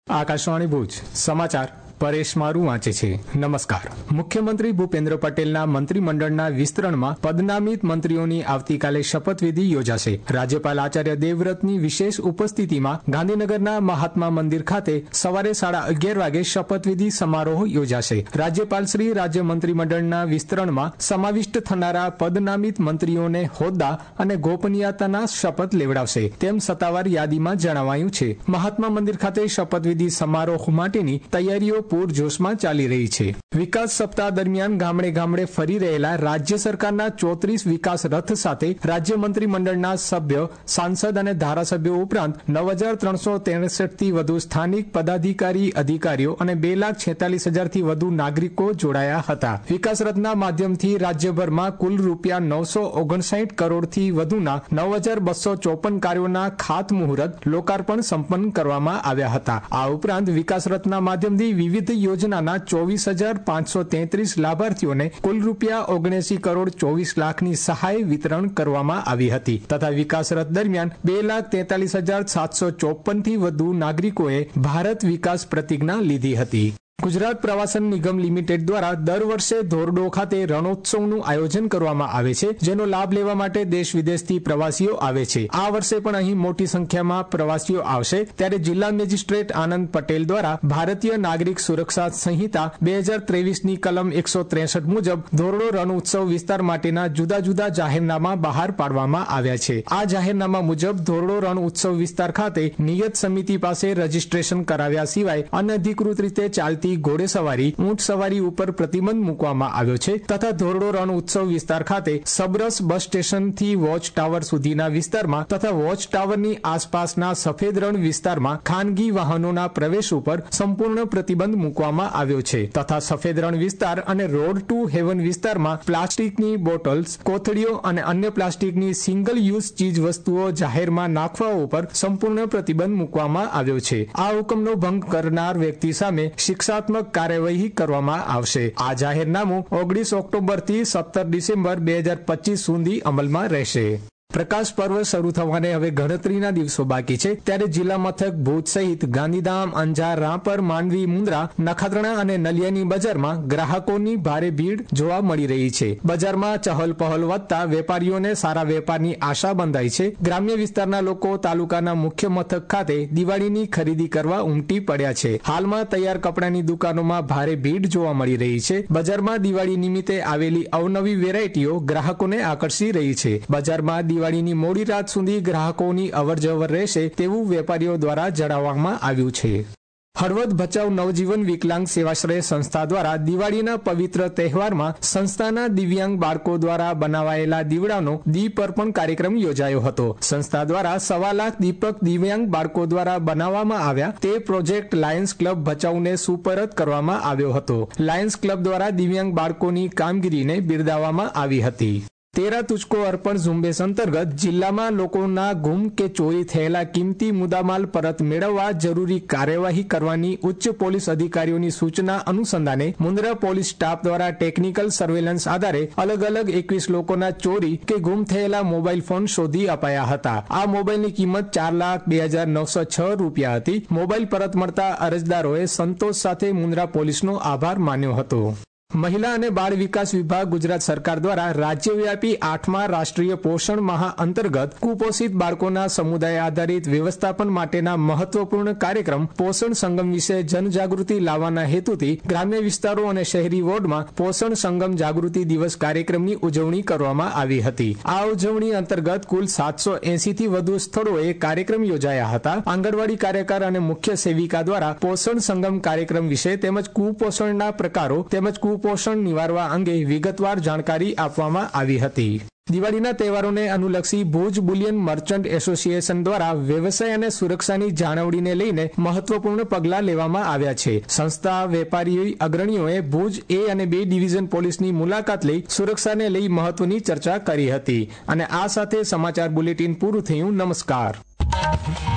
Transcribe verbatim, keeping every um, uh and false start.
આકાશવાણી ભુજ સમાચાર પરેશ મારું વાંચે છે. નમસ્કાર. મુખ્યમંત્રી ભૂપેન્દ્ર પટેલના મંત્રીમંડળના વિસ્તરણમાં પદનામિત મંત્રીઓની આવતીકાલે શપથવિધિ યોજાશે. રાજ્યપાલ આચાર્ય દેવવ્રતની વિશેષ ઉપસ્થિતિમાં ગાંધીનગરના મહાત્મા મંદિર ખાતે સવારે સાડા અગિયાર વાગે શપથવિધિ સમારોહ યોજાશે. રાજ્યપાલ શ્રી રાજ્ય મંત્રીમંડળના વિસ્તરણમાં સમાવિષ્ટ થનારા પદનામિત મંત્રીઓને હોદ્દા અને ગોપનીયતાના શપથ લેવડાવશે, તેમ સત્તાવાર યાદીમાં જણાવાયું છે. મહાત્મા મંદિર ખાતે શપથવિધિ સમારોહ માટેની તૈયારીઓ પૂરજોશમાં ચાલી રહી છે. વિકાસ સપ્તાહ દરમિયાન ગામડે ગામડે ફરી રહેલા રાજ્ય સરકારના ચોત્રીસ વિકાસ રથ સાથે રાજ્ય મંત્રીમંડળના સભ્ય, સાંસદ અને ધારાસભ્યો ઉપરાંત નવ હજાર ત્રણસો ત્રેસઠ થી વધુ સ્થાનિક પદાધિકારી અધિકારીઓ અને બે લાખ છેતાલીસ હજારથી વધુ નાગરિકો જોડાયા હતા. વિકાસ રથના માધ્યમથી રાજ્યભરમાં કુલ રૂપિયા નવસો ઓગણસાઠ કરોડથી વધુના નવ હજાર બસો ચોપન કાર્યોના ખાતમુહૂર્ત લોકાર્પણ સંપન્ન કરવામાં આવ્યા હતા. આ ઉપરાંત વિકાસ રથના માધ્યમથી વિવિધ યોજનાના ચોવીસ હજાર પાંચસો તેત્રીસ લાભાર્થીઓને કુલ રૂપિયા ઓગણસી કરોડ ચોવીસ લાખની સહાય વિતરણ કરવામાં આવી હતી તથા વિકાસ રથ દરમિયાન બે લાખ તેતાલીસ હજાર સાતસો ચોપન થી વધુ નાગરિકોએ ભારત વિકાસ પ્રતિજ્ઞા લીધી હતી. ગુજરાત પ્રવાસન નિગમ લિમિટેડ દ્વારા દર વર્ષે ધોરડો ખાતે રણોત્સવનું આયોજન કરવામાં આવે છે, જેનો લાભ લેવા માટે દેશ વિદેશથી પ્રવાસીઓ આવે છે. આ વર્ષે પણ અહીં મોટી સંખ્યામાં પ્રવાસીઓ આવશે, ત્યારે જિલ્લા મેજિસ્ટ્રેટ આનંદ પટેલ દ્વારા ભારતીય નાગરિક સુરક્ષા સંહિતા બે હજાર ત્રેવીસની કલમ એકસો ત્રેસઠ મુજબ ધોરડો રણોત્સવ વિસ્તાર માટેના જુદા જુદા જાહેરનામા બહાર પાડવામાં આવ્યા છે. આ જાહેરનામા મુજબ ધોરડો રણ ઉત્સવ વિસ્તાર ખાતે નિયત સમિતિ પાસે રજીસ્ટ્રેશન કરાવ્યા સિવાય અનધિકૃત રીતે ચાલતી ઘોડેસવારી, ઊંટ સવારી ઉપર પ્રતિબંધ મૂકવામાં આવ્યો છે તથા ધોરડો રણ ઉત્સવ વિસ્તાર ખાતે સબરસ બસ સ્ટેશન થી વોચ ટાવર સુધીના વિસ્તારમાં તથા વોચ ટાવરની આસપાસના સફેદ રણ વિસ્તારમાં ખાનગી વાહનોના પ્રવેશ ઉપર સંપૂર્ણ પ્રતિબંધ મૂકવામાં આવ્યો છે તથા સફેદ રણ વિસ્તાર અને રોડ ટુ હેવન વિસ્તારમાં પ્લાસ્ટિકની બોટલ્સ, કોથળીઓ અને અન્ય પ્લાસ્ટિકની સિંગલ યુઝ ચીજ વસ્તુઓ જાહેરમાં નાખવા ઉપર સંપૂર્ણ પ્રતિબંધ મૂકવામાં આવ્યો છે. આ હુકમનો ભંગ કરનાર વ્યક્તિ સામે શિક્ષા કાર્યવાહી કરવામાં આવશે. આ જાહેરનામું ઓગણીસ ઓક્ટોબર થી સત્તર ડિસેમ્બર બે હજાર પચીસ સુધી અમલમાં રહેશે. પ્રકાશ પર્વ શરૂ થવાને હવે ગણતરીના દિવસો બાકી છે, ત્યારે જિલ્લા મથક ભુજ સહિત ગાંધીધામ, અંજાર, રાપર, માંડવી, મુન્દ્રા, નખત્રાણા અને નલિયાની બજારમાં ગ્રાહકોની ભારે ભીડ જોવા મળી રહી છે. બજારમાં ચહલ પહલ વધતા વેપારીઓને સારા વેપારની આશા બંધાઈ છે. ગ્રામ્ય વિસ્તારના લોકો તાલુકાના મુખ્ય મથક ખાતે દિવાળીની ખરીદી કરવા ઉમટી પડ્યા છે. હાલમાં તૈયાર કપડાની દુકાનોમાં ભારે ભીડ જોવા મળી રહી છે. બજારમાં દિવાળી નિમિત્તે આવેલી અવનવી વેરાયટીઓ ગ્રાહકોને આકર્ષી રહી છે. બજારમાં દિવાળીની મોડી રાત સુધી ગ્રાહકોની અવરજવર રહેશે તેવું વેપારીઓ દ્વારા જણાવવામાં આવ્યું છે. હળવદ ભચાઉ નવજીવન વિકલાંગ સેવાશ્રય સંસ્થા દ્વારા દિવાળીના પવિત્ર તહેવારમાં સંસ્થાના દિવ્યાંગ બાળકો દ્વારા બનાવાયેલા દીવડાનો દીપ અર્પણ કાર્યક્રમ યોજાયો હતો. સંસ્થા દ્વારા સવા લાખ દીપક દિવ્યાંગ બાળકો દ્વારા બનાવવામાં આવ્યા તે પ્રોજેક્ટ લાયન્સ ક્લબ ભચાઉને સુપરત કરવામાં આવ્યો હતો. લાયન્સ ક્લબ દ્વારા દિવ્યાંગ બાળકોની કામગીરીને બિરદાવવામાં આવી હતી. તેરા તુચકો અર્પણ ઝુંબેશ અંતર્ગત જિલ્લામાં લોકોના ગુમ કે ચોરી થયેલા કિંમતી મુદ્દામાલ પરત મેળવવા જરૂરી કાર્યવાહી કરવાની ઉચ્ચ પોલીસ અધિકારીઓની સૂચના અનુસંધાને મુન્દ્રા પોલીસ સ્ટાફ દ્વારા ટેકનિકલ સર્વેલન્સ આધારે અલગ અલગ એકવીસ લોકોના ચોરી કે ગુમ થયેલા મોબાઈલ ફોન શોધી અપાયા હતા. આ મોબાઈલની કિંમત ચાર લાખ બે હજાર નવસો છ રૂપિયા હતી. મોબાઈલ પરત મળતા અરજદારોએ સંતોષ સાથે મુન્દ્રા પોલીસનો આભાર માન્યો હતો. મહિલા અને બાળ વિકાસ વિભાગ ગુજરાત સરકાર દ્વારા રાજ્યવ્યાપી આઠમા રાષ્ટ્રીય પોષણ માહ અંતર્ગત કુપોષિત બાળકોના સમુદાય આધારિત વ્યવસ્થાપન માટેના મહત્વપૂર્ણ કાર્યક્રમ પોષણ સંગમ વિશે જનજાગૃતિ લાવવાના હેતુથી ગ્રામ્ય વિસ્તારો અને શહેરી વોર્ડમાં પોષણ સંગમ જાગૃતિ દિવસ કાર્યક્રમની ઉજવણી કરવામાં આવી હતી. આ ઉજવણી અંતર્ગત કુલ સાતસો એસી થી વધુ સ્થળોએ કાર્યક્રમ યોજાયા હતા. આંગણવાડી કાર્યકર અને મુખ્ય સેવિકા દ્વારા પોષણ સંગમ કાર્યક્રમ વિશે તેમજ કુપોષણના પ્રકારો તેમજ પોષણ નિવારવા અંગે વિગતવાર જાણકારી આપવામાં આવી હતી. દિવાળીના તહેવારોને અનુલક્ષી ભુજ બુલિયન મર્ચન્ટ એસોસિએશન દ્વારા વ્યવસાય અને સુરક્ષાની જાળવણીને લઈને મહત્વપૂર્ણ પગલાં લેવામાં આવ્યા છે. સંસ્થા વેપારી અગ્રણીઓએ ભુજ એ અને બે ડિવિઝન પોલીસની મુલાકાત લઈ સુરક્ષાને લઈ મહત્વની ચર્ચા કરી હતી. અને આ સાથે સમાચાર બુલેટિન પૂરું થયું. નમસ્કાર.